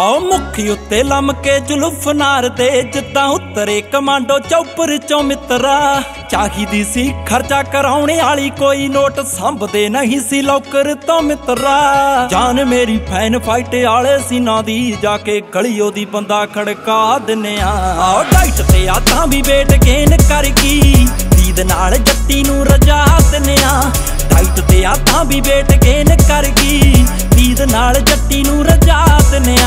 आओ मुखी उत्ते लमके जुल्फ नार दे जिद्दां उतरे कमांडो चौपर चों मित्रा। चाहिदी सी खर्चा कराउणे आली कोई नोट संभदे नहीं सी लौकर तो मित्रा। जान मेरी फैन फाइट आले सी ना दी जाके गलियो दी बंदा खड़का दिने आओ डाइट ते आतां भी वेट गेन करगी दीद नाल जट्टी नूं रजा दिने डाइट ते आतां भी वेट गेन करगी दीद नाल जट्टी नूं रजा दिने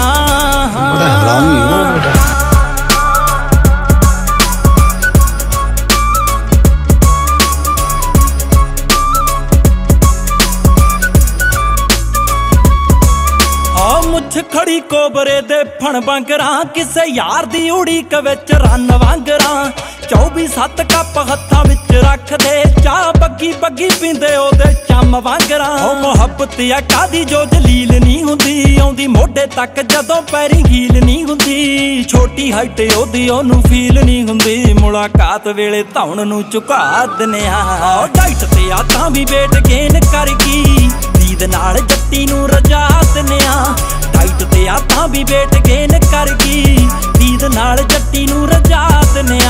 मुझ खड़ी कोबरे दे फण वांगरा किसे यार दी उड़ीक विच रन वांगरा 24/7 कप हत्थां विच रख दे चाह बग्गी बग्गी पींदे ओदे चम वांगरा। ओ मुहब्बत आ कादी जो जलील नहीं हुंदी आउंदी मोढे तक जदों पैरी हील नहीं हुंदी छोटी हाइट ओदी ओनू फील नहीं हुंदी मुलाकात वेले धौण नूं झुका दिने डाइट ते आतां भी वेट गेन करगी दीद नाल जट्टी नूं रजा दिने डाइट ते आतां भी वेट गेन करगी दीद नाल जट्टी नूं रजा दिने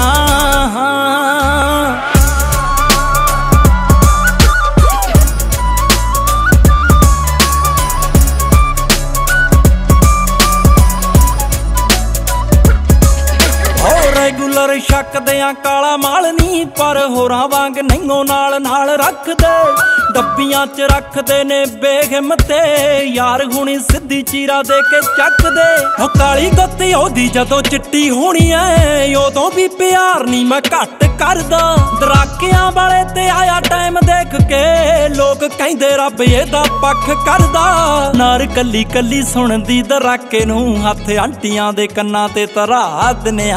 रेगुलर शक दियां काला माल नी पर होरां वांग नहींओ नाल नाल रख दे डब्बियां च रखदे ने बेहिम्मते यार हुणी सिद्धी चीरा दे के चक दे ओ काली गत्ती ओदी जदों चिट्टी होनी ऐ उदों भी प्यार नी मैं घट करदा दराकियां वाले ते आया टाइम देख के लोग कहिंदे रब एदा पक्ष करदा नार कल्ली कल्ली सुणदी दराके नूं हत्थ आंटियां दे कन्नां ते धरा दिने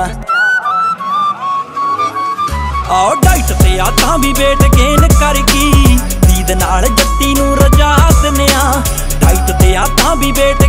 आओ डाइट ते आतां भी वेट गेन करगी दीद नाल जट्टी नूं रजा दिने डाइट ते आतां भी वेट